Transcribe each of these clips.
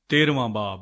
13واں باب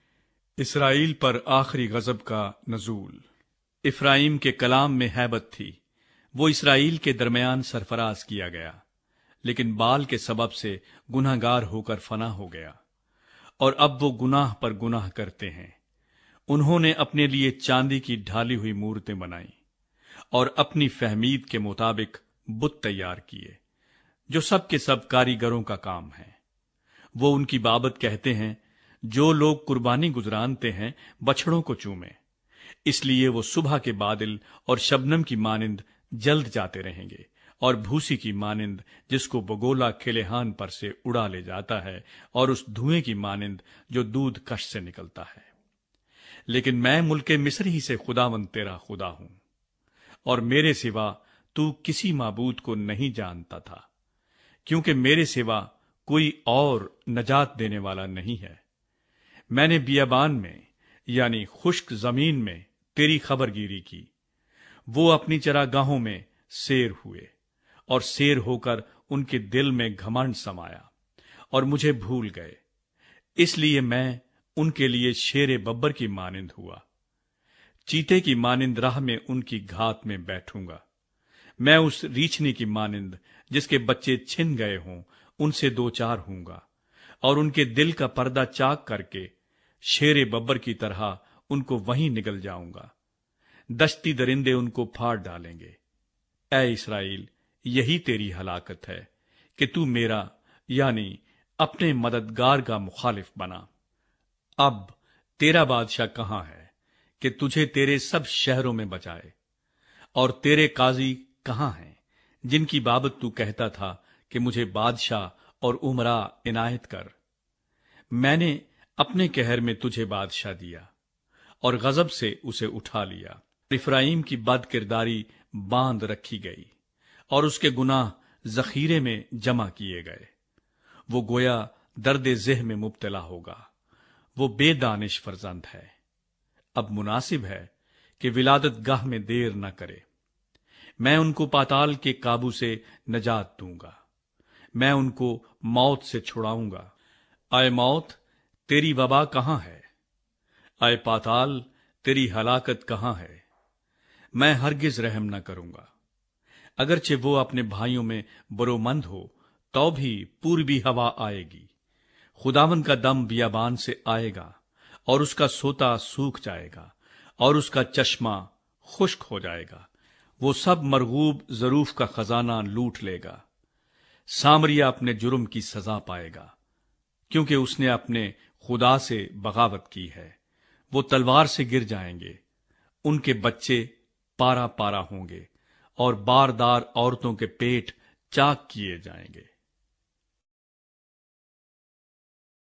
اسرائیل پر آخری غضب کا نزول۔ افرائیم کے کلام میں ہیبت تھی، وہ اسرائیل کے درمیان سرفراز کیا گیا، لیکن بال کے سبب سے گناہ گار ہو کر فنا ہو گیا، اور اب وہ گناہ پر گناہ کرتے ہیں۔ انہوں نے اپنے لیے چاندی کی ڈھالی ہوئی مورتیں بنائیں اور اپنی فہمید کے مطابق بت تیار کیے، جو سب کے سب کاریگروں کا کام ہے۔ وہ ان کی بابت کہتے ہیں، جو لوگ قربانی گزرانتے ہیں بچھڑوں کو چومیں، اس لیے وہ صبح کے بادل اور شبنم کی مانند جلد جاتے رہیں گے، اور بھوسی کی مانند جس کو بگولا کھلیہان پر سے اڑا لے جاتا ہے، اور اس دھوئیں کی مانند جو دودھ کش سے نکلتا ہے۔ لیکن میں ملک مصر ہی سے خداوند تیرا خدا ہوں، اور میرے سوا تو کسی معبود کو نہیں جانتا تھا، کیونکہ میرے سوا کوئی اور نجات دینے والا نہیں ہے۔ میں نے بیابان میں یعنی خشک زمین میں تیری خبر گیری کی۔ وہ اپنی چراگاہوں میں سیر ہوئے، اور سیر ہو کر ان کے دل میں گھمنڈ سمایا، اور مجھے بھول گئے۔ اس لیے میں ان کے لیے شیر ببر کی مانند ہوا، چیتے کی مانند راہ میں ان کی گھات میں بیٹھوں گا۔ میں اس ریچھنی کی مانند جس کے بچے چھن گئے ہوں ان سے دو چار ہوں گا، اور ان کے دل کا پردہ چاک کر کے شیر ببر کی طرح ان کو وہیں نگل جاؤں گا۔ دشتی درندے ان کو پھاڑ ڈالیں گے۔ اے اسرائیل، یہی تیری ہلاکت ہے کہ تو میرا یعنی اپنے مددگار کا مخالف بنا۔ اب تیرا بادشاہ کہاں ہے کہ تجھے تیرے سب شہروں میں بچائے؟ اور تیرے قاضی کہاں ہیں جن کی بابت تو کہتا تھا کہ مجھے بادشاہ اور امراء عنایت کر؟ میں نے اپنے قہر میں تجھے بادشاہ دیا اور غضب سے اسے اٹھا لیا۔ افرائیم کی بد کرداری باندھ رکھی گئی، اور اس کے گناہ ذخیرے میں جمع کیے گئے۔ وہ گویا درد ذہ میں مبتلا ہوگا، وہ بے دانش فرزند ہے۔ اب مناسب ہے کہ ولادت گاہ میں دیر نہ کرے۔ میں ان کو پاتال کے قابو سے نجات دوں گا، میں ان کو موت سے چھڑاؤں گا۔ اے موت، تیری وبا کہاں ہے؟ اے پاتال، تیری ہلاکت کہاں ہے؟ میں ہرگز رحم نہ کروں گا۔ اگرچہ وہ اپنے بھائیوں میں برومند ہو تو بھی پوربی ہوا آئے گی۔ خداوند کا دم بیابان سے آئے گا، اور اس کا سوتا سوکھ جائے گا، اور اس کا چشمہ خشک ہو جائے گا۔ وہ سب مرغوب ظروف کا خزانہ لوٹ لے گا۔ سامریا اپنے جرم کی سزا پائے گا، کیونکہ اس نے اپنے خدا سے بغاوت کی ہے۔ وہ تلوار سے گر جائیں گے، ان کے بچے پارا پارا ہوں گے، اور باردار عورتوں کے پیٹ چاک کیے جائیں گے۔